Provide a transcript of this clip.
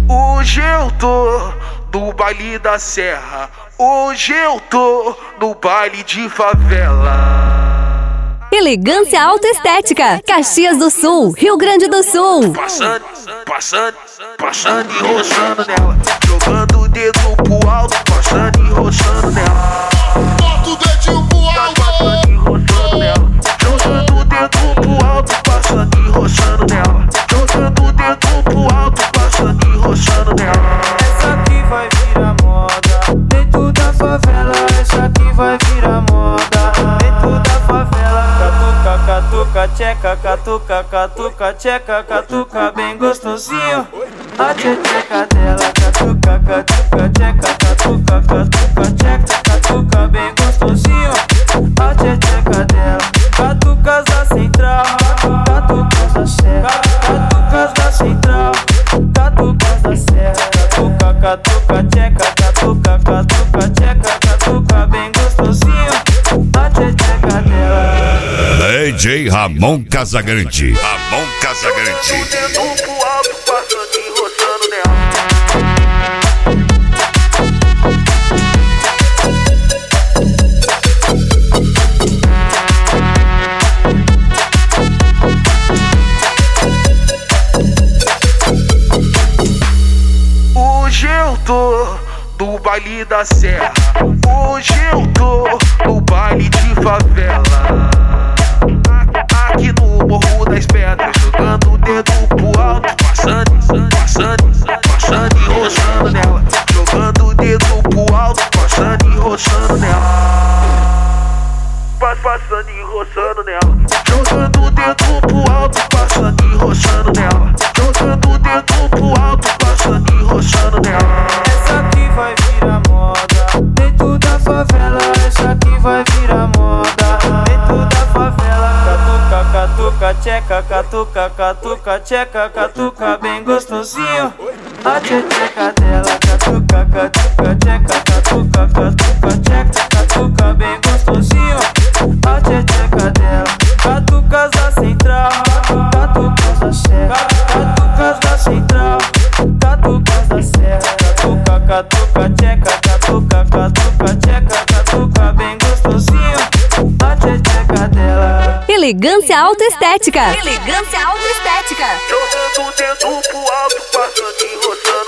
Hoje eu tô no baile da serra, hoje eu tô no baile de favela. Elegância Autoestética, Caxias do Sul, Rio Grande do Sul. Passando e roçando nela, jogando o dedo pro alto, passando e roçando nela. Bota o dedinho pro alto. Passando e roçando nela, jogando o dedo pro alto, passando e roçando nela. Jogando o dedo pro alto, passando e roçando nela. Essa aqui vai virar moda dentro da favela. Essa aqui vai virar moda dentro da favela. Catuca, catuca, tcheca, catuca, catuca, tcheca, catuca bem gostosinho. A tcheca dela, catuca, catuca, tcheca, catuca, catuca, tcheca, catuca bem gostosinho. A tcheca dela, catucas da central, catucas da serra, catucas da central, catucas da serra. Catuca, catuca, tcheca, catuca, catuca, tcheca, catuca bem gostosinho. A tcheca dela. DJ Ramon Casagrande. Ramon Casagrande. O dedo pro alto, passando e roçando nela. Hoje eu tô no baile da serra, hoje eu tô no baile de favela. Aqui no Morro das Pedras, jogando o dedo pro alto, passando e roçando nela. Jogando o dedo pro alto, passando e roçando nela. Passando e roçando nela. Jogando o dedo pro alto, passando e roçando nela. Jogando o dedo pro alto, passando e roçando nela. Essa aqui vai virar moda dentro da favela. Essa aqui vai virar moda dentro da favela. Catuca, catuca, tcheca, catuca, catuca, tcheca, catuca bem gostosinho. A tcheca dela, catuca, catuca, tcheca, catuca, catuca, tcheca, catuca bem gostosinho. A tcheca dela, catucas da central, catucas da serra, catucas da central, catucas da serra. Catuca, catuca, tcheca, catuca, catuca, tcheca, catuca bem gostosinho. A tcheca dela. Elegância Autoestética. Elegância Autoestética. Jogando o dedo pro alto, passando e roçando.